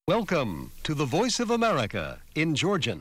Welcome to the Voice of America in Georgian.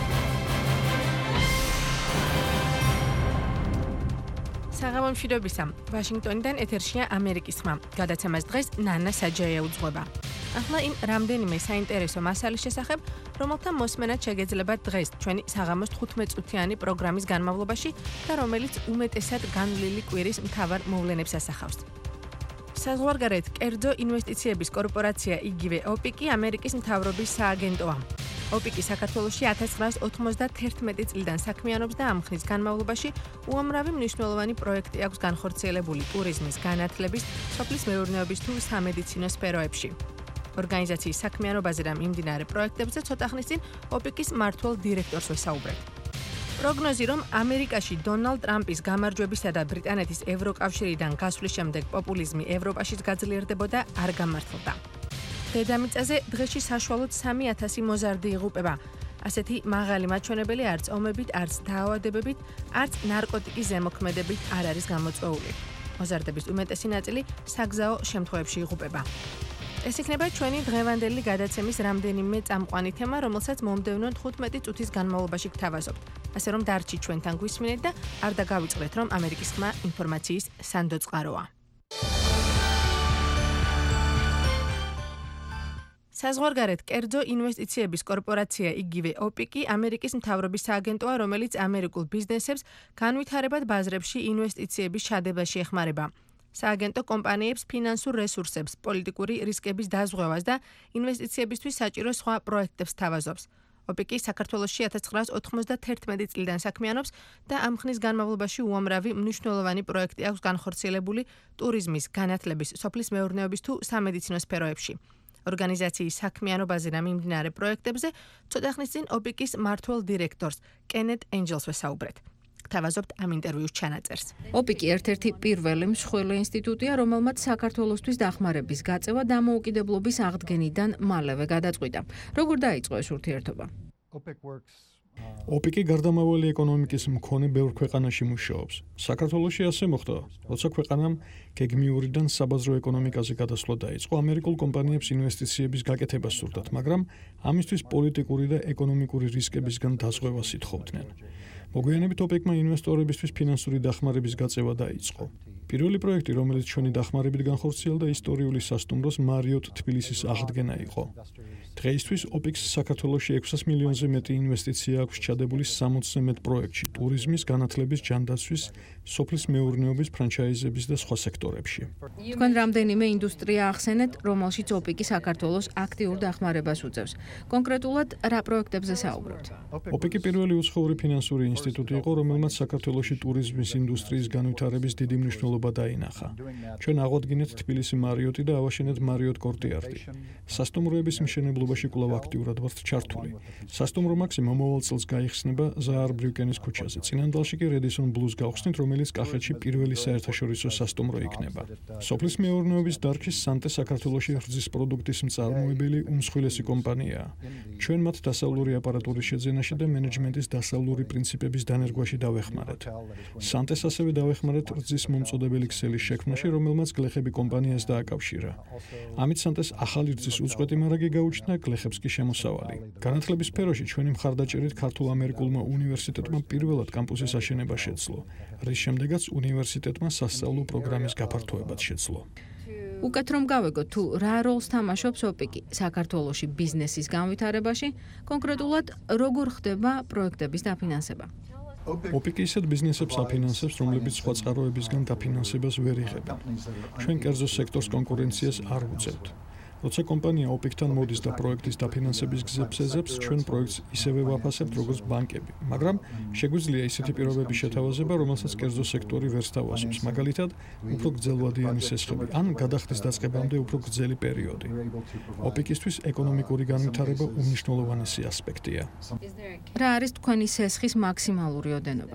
საღამო მშვიდობისა. ვაშინგტონიდან ეთერშია ამერიკის ხმა. გადაცემას დღეს ნანა საჯაია უძღვება. ახლა იმ რამდენიმე საინტერესო მასალის შესახებ, რომელთა მოსმენად შეგეძლებათ დღეს ჩვენი საღამოს 15 წუთიანი პროგრამის განმავლობაში და რომელიც უმეტესად განვლილი კვირის მთავარ მოვლენებს ასახავს. საზღვარგარეთ კერძო ინვესტიციების კორპორაცია იგივე ოპიკი ამერიკის მთავრობის სააგენტოა. ოპიკი საქართველოში 1991 წლიდან საქმიანობს და ამ ხნის განმავლობაში უამრავი მნიშვნელოვანი პროექტი აქვს განხორციელებული ტურიზმის, განათლების, სოფლის მეურნეობის თუ სამედიცინო სფეროებში. ორგანიზაციის საქმიანობაზე და მიმდინარე პროექტებზე ცოტა ხნის წინ ოპიკის მმართველ დირექტორს ვესაუბრეთ. პროგნოზი, რომ ამერიკაში დონალდ ტრამპის გამარჯვებისა და ბრიტანეთის ევროკავშირიდან გასვლის შემდეგ პოპულიზმი ევროპაშიც გაძლიერდებოდა, არ გამართლდა. დედამიწაზე დღეში საშუალოდ 3000 მოზარდი იღუპება. ასეთი მაღალი მაჩვენებელი არც ომებით, არც დაავადებებით, არც ნარკოტიკის ზემოქმედებით არ არის გამოწვეული. მოზარდების უმეტესი ნაწილი საგზაო შემთხვევებში იღუპება. ეს იქნება ჩვენი დღევანდელი გადაცემის რამდენიმე წამყვანი თემა, რომელსაც მომდევნო 15 წუთის განმავლობაში გთავაზობთ. ასე რომ დარჩი ჩვენთან გვისმინეთ და არ დაგავიწყდეთ, რომ ამერიკის ხმა ინფორმაციის სანდო წყაროა. საზღვარგარეთ კერძო ინვესტიციების კორპორაცია იგივე ოპიკი ამერიკის მთავრობის სააგენტოა, რომელიც ამერიკულ ბიზნესებს განვითარებად ბაზრებში ინვესტიციების ჩადებაში ეხმარება. სააგენტო კომპანიებს ფინანსურ რესურსებს, პოლიტიკური რისკების დაზღვევას და ინვესტიციებისთვის საჭირო სხვა პროექტებს თავაზობს. ოპიკი საქართველოში 1991 წლიდან საქმიანობს და ამ ხნის განმავლობაში უამრავი მნიშვნელოვანი პროექტი აქვს განხორციელებული ტურიზმის, განათლების, სოფლის მეურნეობის თუ სამედიცინო სფეროებში. ორგანიზაციის საქმიანობაზე და მიმდინარე პროექტებზე ცოტა ხნის წინ ოპიკის მმართველ დირექტორს კენეთ ენჯელს ვესაუბრეთ. გთავაზობთ ამ ინტერვიუს ჩანაწერს. ოპიკი ერთ-ერთი პირველი მსხვილი ინსტიტუტია, რომელმაც საქართველოსთვის დახმარების გაწევა დამოუკიდებლობის აღდგენიდან მალევე გადაწყვიტა. როგორ დაიწყო ეს ურთიერთობა? ოპიკი გარდამავალი ეკონომიკის მქონე ბევრ ქვეყანაში მუშაობს. საქართველოში ასე მოხდა, როცა ქვეყანამ გეგმიურიდან საბაზრო ეკონომიკაზე გადასვლა დაიწყო, ამერიკულ კომპანიებს ინვესტიციების გაკეთებას სურდათ, მაგრამ ამისთვის პოლიტიკური და ეკონომიკური რისკებისგან დაზღვევას ითხოვდნენ. მოგვიანებით ოპიკმა ინვესტორებისთვის ფინანსური დახმარების გაწევა დაიწყო. პირველი პროექტი, რომელიც ჩვენი დახმარებით განხორციელდა, ისტორიული სასტუმროს მარიოტ თბილისის აღდგენა იყო. დღეისთვის ოპიკს საქართველოში 600 მილიონზე მეტი ინვესტიცია აქვს ჩადებული 60-ზე მეტ პროექტში, ტურიზმის, განათლების, ჯანდაცვის, სოფლის მეურნეობის, ფრანჩაიზების და სხვა სექტორებში. თქვენ რამდენიმე ინდუსტრია ახსენეთ, რომელშიც ოპიკი საქართველოს აქტიურ დახმარებას უწევს. კონკრეტულად რა პროექტებზე საუბრობთ? ოპიკი პირველი უცხოური ფინანსური ინსტიტუტი იყო, რომელმაც საქართველოში ტურიზმის ინდუსტრიის განვითარების დიდი მნიშვნელობა დაინახა. ჩვენ აღვადგინეთ თბილისი მარიოტი და ავაშენეთ მარიოტ კორტიარტი. სასტუმროების მშენებლობაში კვლავ აქტიურად ვართ ჩართული. სასტუმრო მაქსი მომავალ წელს გაიხსნება ზაარ ბრიუკენის ქუჩაზე. წინანდალში კი რედისონ ბლუს გავხსნით, რომელიც კახეთში პირველი საერთაშორისო სასტუმრო იქნება. სოფლის მეურნეობის დარგში სანტე საქართველოში რძის პროდუქტის მწარმოებელი უმსხვილესი კომპანიაა. ჩვენ მათ დასავლური აპარატურის შეძენაში და მენეჯმენტის დასავლური პრინციპების დანერგვაში დავეხმარეთ. სანტეს ასევე დავეხმარეთ რძის მომწოდებელი ქსელის შექმნაში, რომელმაც გლეხები კომპანიას დააკავშირა. ამით სანტეს ახალი რძის უწყვეტი მარაგი გაუჩნდა, გლეხებს კი შემოსავალი. განათლების სფეროში ჩვენი მხარდაჭერით ქართულ-ამერიკულმა უნივერსიტეტმა პირველად კამპუსის აშენება შეძლო, რის შემდეგაც უნივერსიტეტმა სასწავლო პროგრამის გაფართოებაც შეძლო. უკეთ რომ გავეგოთ, თუ რა როლს თამაშობს ოპიკი საქართველოში ბიზნესის განვითარებაში, კონკრეტულად როგორ ხდება პროექტების დაფინანსება? ოპიკი ისეთ ბიზნესებს აფინანსებს, რომლებიც სხვა წყაროებისგან დაფინანსებას ვერ იღებენ. ჩვენ კერძო სექტორს კონკურენციას არ ვუწევთ. როცა კომპანია ოპიკთან მოდის და პროექტის დაფინანსების გზებს ეძებს, ჩვენ პროექტს ისევე ვაფასებთ, როგორც ბანკები. მაგრამ შეგვიძლია ისეთი პირობების შეთავაზება, რომელსაც კერძო სექტორი ვერ სთავაზობს, მაგალითად, უფრო გრძელვადიანი სესხები, ან გადახდის დაწყებამდე უფრო გრძელი პერიოდი. ოპიკისთვის ეკონომიკური განვითარება უმნიშვნელოვანესი ასპექტია. რა არის თქვენი სესხის მაქსიმალური ოდენობა?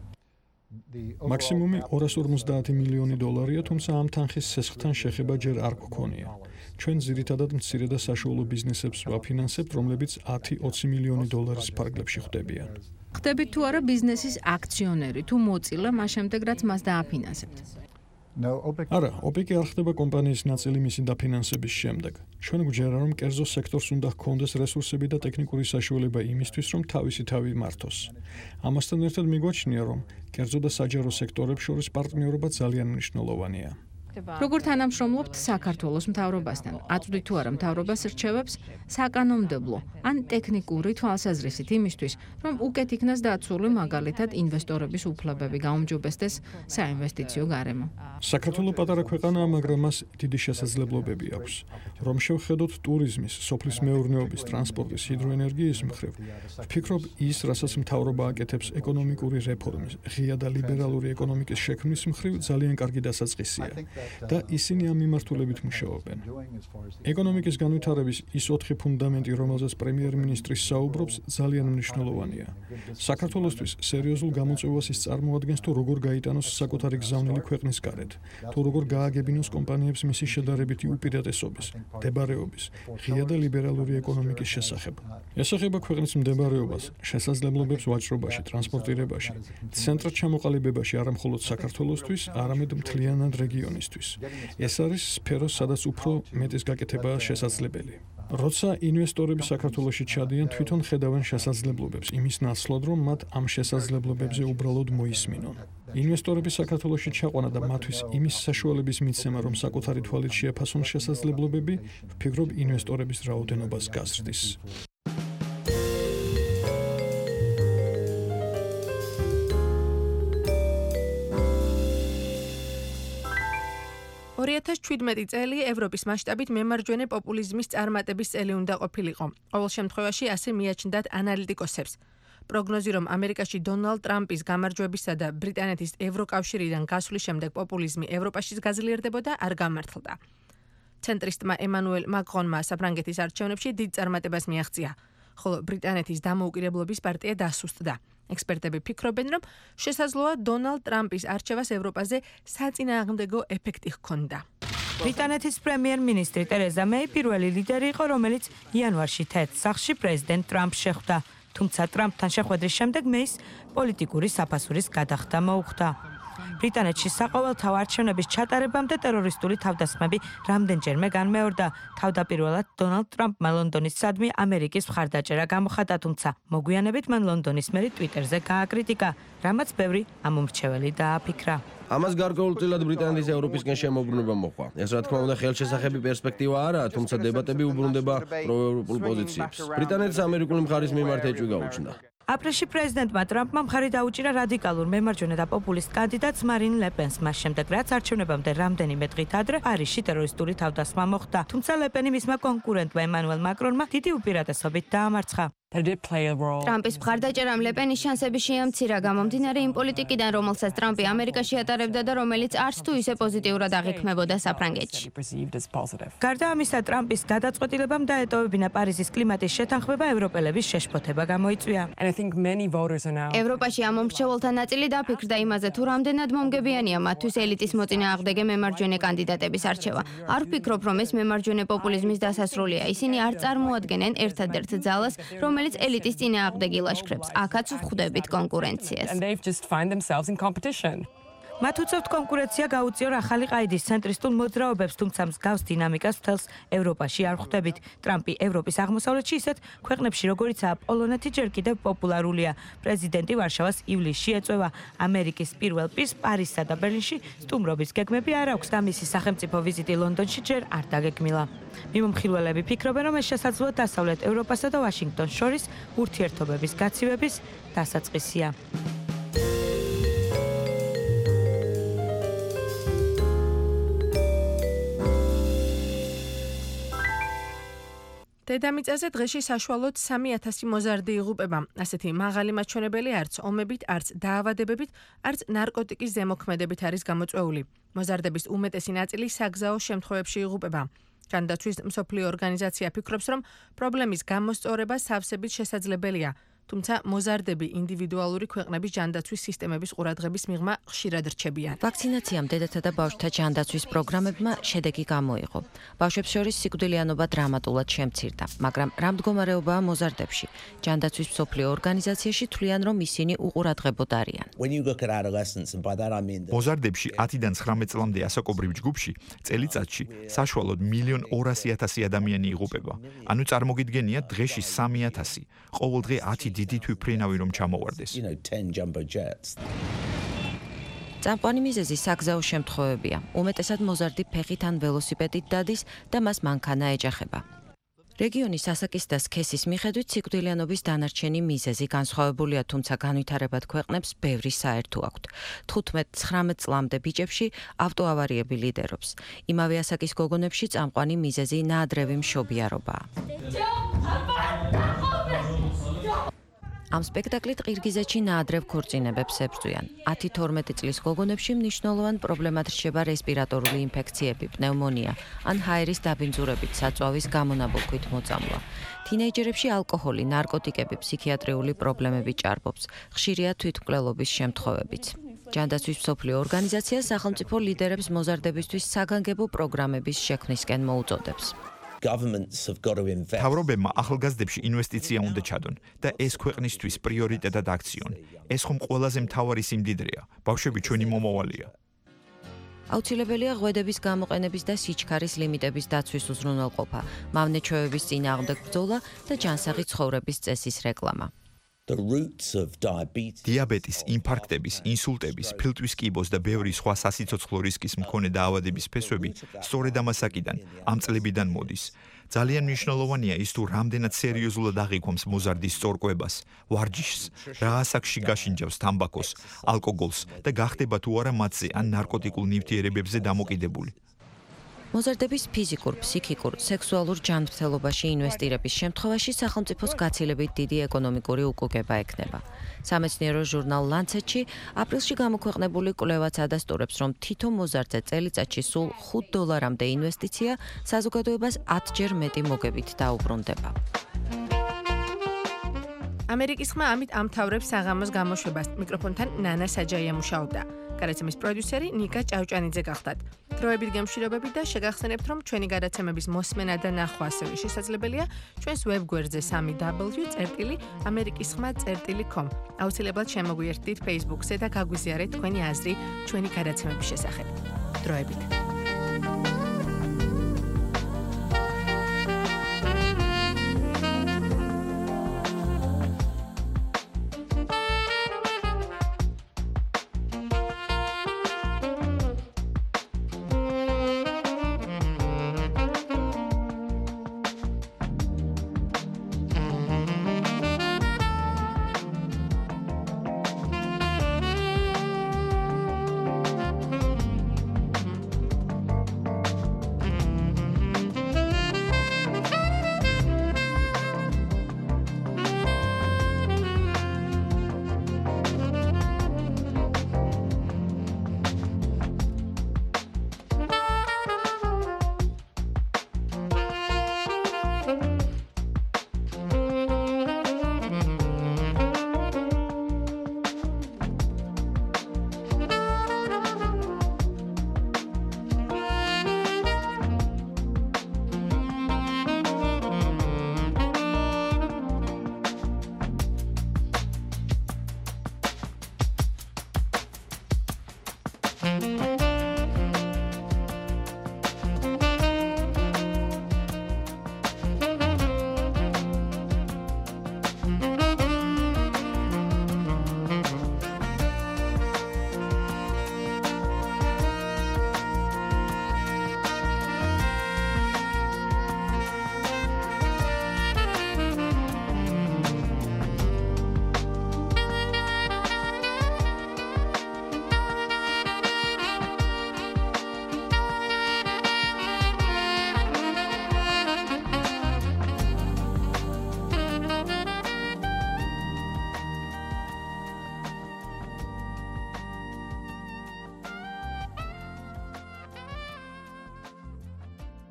მაქსიმუმი 250 მილიონი დოლარია, თუმცა ამ თანხის სესხთან შეხება ჯერ არ გქონია. ჩვენ ძირითადად მცირე და საშუალო ბიზნესებს ვაფინანსებთ, რომლებიც 10-20 მილიონი დოლარის ფარგლებში ხვდებიან. ხდებით თუ არა ბიზნესის აქციონერი თუ მოწილე, მას შემდეგ რაც მას დააფინანსებთ? არა, ოპეკი არ ხდება კომპანიის ნაწილი მისი დაფინანსების შემდეგ. ჩვენ გვჯერა, რომ კერძო სექტორს უნდა ჰქონდეს რესურსები და ტექნიკური საშუალება იმისთვის, რომ თავისი თავი მართოს. ამასთან ერთად მიგვაჩნია, რომ კერძო და საჯარო სექტორებს შორის პარტნიორობა ძალიან მნიშვნელოვანია. როგორ თანამშრომლობთ საქართველოს მთავრობასთან? აწვდით თუ არა მთავრობას რჩევებს საკანონმდებლო ან ტექნიკური თვალსაზრისით იმისთვის, რომ უკეთ იქნას დაცული მაგალითად ინვესტორების უფლებები გაუმჯობესდეს საინვესტიციო გარემო. საქართველო პატარა ქვეყანაა, მაგრამ მას დიდი შესაძლებლობები აქვს. რომ შევხედოთ ტურიზმის, სოფლის მეურნეობის, ტრანსპორტის, ჰიდროენერგიის მხრივ, ვფიქრობ ის, რასაც მთავრობა აკეთებს ეკონომიკური რეფორმის, ღია და ლიბერალური ეკონომიკის შექმნის მხრივ ძალიან კარგი დასაწყისია. და ისინი ამ მიმართულებით მუშაობენ. ეკონომიკის განვითარების ის 4 ფუნდამენტი, რომელზეც პრემიერ-მინისტრი საუბრობს, ძალიან მნიშვნელოვანია. საქართველოსთვის სერიოზულ გამოწვევას ის წარმოადგენს, თუ როგორ გაიტანოს საკუთარი გზავნილი ქვეყნის გარეთ, თუ როგორ გააგებინოს კომპანიებს მისი შედარებითი უპირატესობის, მდებარეობის, ღია და ლიბერალური ეკონომიკის შესახებ. ეს ეხება ქვეყნის მდებარეობას, შესაძლებლობებს ვაჭრობაში, ტრანსპორტირებაში, ცენტრად ჩამოყალიბებაში არა მხოლოდ საქართველოსთვის, არამედ მთლიანად რეგიონისთვის. ეს არის სფერო, სადაც უფრო მეტის გაკეთებაა შესაძლებელი. როცა ინვესტორები საქართველოში ჩადიან, თვითონ ხედავენ შესაძლებლობებს იმის ნაცვლად, რომ მათ ამ შესაძლებლობებზე უბრალოდ მოისმინონ. ინვესტორები საქართველოში ჩაყვანა და მათთვის იმის საშუალების მიცემა, რომ საკუთარი თვალით შეაფასონ შესაძლებლობები, ვფიქრობ ინვესტორების რაოდენობას გაზრდის. 2017 წელი ევროპის მასშტაბით მემარჯვენე პოპულიზმის წარმატების წელი უნდა ყოფილიყო. ყოველ შემთხვევაში ასე მიაჩნდათ ანალიტიკოსებს. პროგნოზი, რომ ამერიკაში დონალდ ტრამპის გამარჯვებისა და ბრიტანეთის ევროკავშირიდან გასვლის შემდეგ პოპულიზმი ევროპაშიც გაძლიერდებოდა, არ გამართლდა. ცენტრისტმა ემანუელ მაკრონმა საფრანგეთის არჩევნებში დიდ წარმატებას მიაღწია, ხოლო ბრიტანეთის დამოუკიდებლობის პარტია დასუსტდა. ექსპერტები ფიქრობენ, რომ შესაძლოა დონალდ ტრამპის არჩევას ევროპაზე საწინააღმდეგო ეფექტი ჰქონდა. ბრიტანეთის პრემიერ-მინისტრი ტერეზა მეი პირველი ლიდერი იყო, რომელიც იანვარში თეთრ სახლში პრეზიდენტ ტრამპს შეხვდა. თუმცა ტრამპთან შეხვედრის შემდეგ მეის პოლიტიკური საფასურის გადახდა მოუხდა. ბრიტანეთში საყოველთაო არჩევნების ჩატარებამდე ტერორისტული თავდასხმები რამდენჯერმე განმეორდა. თავდაპირველად დონალდ ტრამპმა ლონდონის სადმი ამერიკის მხარდაჭერა გამოხატა, თუმცა მოგვიანებით მან ლონდონის მერი ტვიტერზე გააკრიტიკა, რამაც ბევრი ამომრჩეველი დააფიქრა. ამას გარკვეულწილად ბრიტანეთის ევროპისკენ შემოbrunება მოყვა. ეს რა თქმა უნდა ხელშესახები პერსპექტივა არაა, თუმცა დებატები უბრუნდება პროევროპულ პოზიციებს. ბრიტანეთს ამერიკული მხარის მიმართ ეჭვი გაუჩნდა. აპრილში პრეზიდენტმა ტრამპმა მხარი დაუჭირა რადიკალურ მემარჯვენე და პოპულისტ კანდიდატს მარინ ლეპენს, მას შემდეგ რაც არჩევნებამდე რამდენიმე დღით ადრე პარიზში ტერორისტული თავდასხმა მოხდა. თუმცა ლეპენი მისმა კონკურენტმა ემანუელ მაკრონმა დიდი უპირატესობით დაამარცხა. ტრამპის მხარდაჭერამ ლეპენის შანსები შეამცირა, გამომდინარე იმ პოლიტიკიდან, რომელსაც ტრამპი ამერიკაში ატარებდა და რომელიც არც თუ ისე პოზიტიურად აღიქმებოდა საფრანგეთში. გარდა ამისა, ტრამპის გადაწყვეტილებამ დაეტოვებინა პარიზის კლიმატის შეთანხმება, ევროპელების შეშფოთება გამოიწვია. ევროპაში ამომრჩეველთა ნაწილი დაფიქრდა იმაზე, თუ რამდენად მომგებიანია მათთვის ელიტის მოწინააღმდეგე მემარჯვენე კანდიდატების არჩევა. არ ვფიქრობ, რომ ეს მემარჯვენე პოპულიზმის დასასრულია. ისინი არ წარმოადგენენ ერთადერთ ძალას, რომელიც ელიტის წინააღმდეგ ილაშქრებს. აქაც ვხვდებით კონკურენციას. მათ უწევთ კონკურენცია გაუწიონ ახალი ყაიდის ცენტრისტულ მოძრაობებს, თუმცა მსგავს დინამიკას მთელს ევროპაში არ ხვდებით. ტრამპი ევროპის აღმოსავლეთში ისეთ ქვეყნებში, როგორიცაა პოლონეთი, ჯერ კიდევ პოპულარულია. პრეზიდენტი ვარშავას ივლისში ეწევა. ამერიკის პირველ პირს პარიზსა და ბერლინში სტუმრობის გეგმები არ აქვს და მისი სახელმწიფო ვიზიტი ლონდონში ჯერ არ დაგეგმილა. მიმომხილველები ფიქრობენ, რომ ეს შესაძლოა დასავლეთ ევროპასა და ვაშინგტონს შორის ურთიერთობების გაცივების დასაწყისია. დედამიწაზე დღეში საშუალოდ 3000 მოზარდი იღუპება. ასეთი მაღალი მაჩვენებელი არც ომებით, არც დაავადებებით, არც ნარკოტიკის ზემოქმედებით არის გამოწვეული. მოზარდების უმეტესი ნაწილი საგზაო შემთხვევებში იღუპება. ჯანდაცვის მსოფლიო ორგანიზაცია ფიქრობს, რომ პრობლემის გამოსწორება სავსებით შესაძლებელია, თუმცა მოზარდები ინდივიდუალური ქვეყნების ჯანდაცვის სისტემების ყურადღების მიღმა ხშირად რჩებიან. ვაქცინაციამ დედათა და ბავშვთა ჯანდაცვის პროგრამებმა შედეგი გამოიღო. ბავშვებს შორის სიკვდილიანობა დრამატულად შემცირდა, მაგრამ რა მდგომარეობაა მოზარდებში? ჯანდაცვის მსოფლიო ორგანიზაციაში თვლიან, რომ ისინი უყურადღებოდ არიან. მოზარდებში 10-დან 19 წლამდე ასაკობრივ ჯგუფში წელიწადში საშუალოდ 1,200,000 ადამიანი იღუპება. ანუ წარმოგიდგენიათ დღეში 3,000. ყოველდღე 10 დიდი თვითმფრინავი რომ ჩამოვარდეს. წამყვანი მიზეზი საგზაო შემთხვევებია. უმეტესად მოზარდი ფეხით ან ველოსიპედით დადის და მას მანქანა ეჯახება. რეგიონის ასაკის და სქესის მიხედვით სიკვდილიანობის დანარჩენი მიზეზი განსხვავებულია, თუმცა განვითარებად ქვეყნებს ბევრი საერთო აქვთ. 15-19 წლამდე ბიჭებში ავტოავარიები ლიდერობს. იმავე ასაკის გოგონებში წამყვანი მიზეზი ნაადრევი მშობიარობაა. ამ სპექტაკლით ყირგიზეთში ნაადრევ ქორწინებებს ებრძვიან. 10-12 წლის გოგონებში მნიშვნელოვან პრობლემად რჩება რესპირატორული ინფექციები, პნევმონია ან ჰაერის დაბინძურებით საწვავის გამონაბოლქვით მოწამვლა. თინეიჯერებში ალკოჰოლი, ნარკოტიკები, ფსიქიატრიული პრობლემები ჭარბობს. ხშირია თვითმკვლელობის შემთხვევებიც. ჯანდაცვის მსოფლიო ორგანიზაცია სახელმწიფო ლიდერებს მოზარდებისთვის საგანგებო პროგრამების შექმნისკენ მოუწოდებს. მთავრობებმა ახალგაზრდებში ინვესტიცია უნდა ჩადონ და ეს ქვეყნისთვის პრიორიტეტად აქციონ. ეს ხომ ყველაზე მთავარი სიმდიდრეა. ბავშვები ჩვენი მომავალია. აუცილებელია ღვედების გამოყენების და სიჩქარის ლიმიტების დაცვის უზრუნველყოფა, მავნეჩვევების წინააღმდეგ ბრძოლა და ჯანსაღი ცხოვრების წესის რეკლამა. დიაბეტის, ინფარქტების, ინსულტების, ფილტვის კიბოს და ბევრი სხვა სასიცოცხლო რისკის მქონე დაავადების ფესვები სწორედ ამასაკიდან, ამ წლებიდან მოდის. ძალიან მნიშვნელოვანია ის თუ რამდენად სერიოზულად აღიქვამს მოზარდის სწორკვებას, ვარჯიშს, რა ასაკში გაშინჯავს თამბაქოს, ალკოგოლს და გახდება თუ არა მათზე ან ნარკოტიკულ ნივთიერებებზე დამოკიდებული. მოზარდების ფიზიკურ, ფსიქიკურ, სექსუალურ ჯანმრთელობაში ინვესტირების შემთხვევაში სახელმწიფოს გაცილებით დიდი ეკონომიკური უკუგება ექნება. სამეცნიერო ჟურნალ Lancet-ში აპრილში გამოქვეყნებული კვლევაც ადასტურებს, რომ თითო მოზარდზე წელიწადში სულ $5 ინვესტიცია საზოგადოებას 10-ჯერ მეტი მოგებით დაუბრუნდება. ამერიკის ხმა ამით ამთავრებს საღამოს გამოშვებას. მიკროფონთან ნანა საჯაია მუშაობდა. გადაცემის პროდიუსერი ნიკა ჭავჭანიძე გახდათ. დროებით გემშვიდობები და შეგახსენებთ, რომ ჩვენი გადაცემების მოსმენა და ნახვა ასევე შესაძლებელია ჩვენს ვებგვერდზე 3w.amerikisxma.com. აუცილებლად შემოგვიერთდით Facebook-ზე და გაგვიზიარეთ თქვენი აზრი ჩვენი გადაცემების შესახებ. დროებით.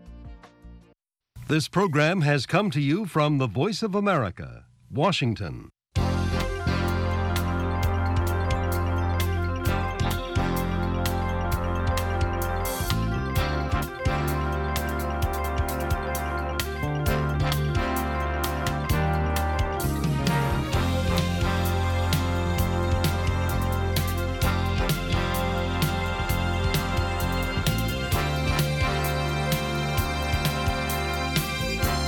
This program has come to you from the Voice of America, Washington.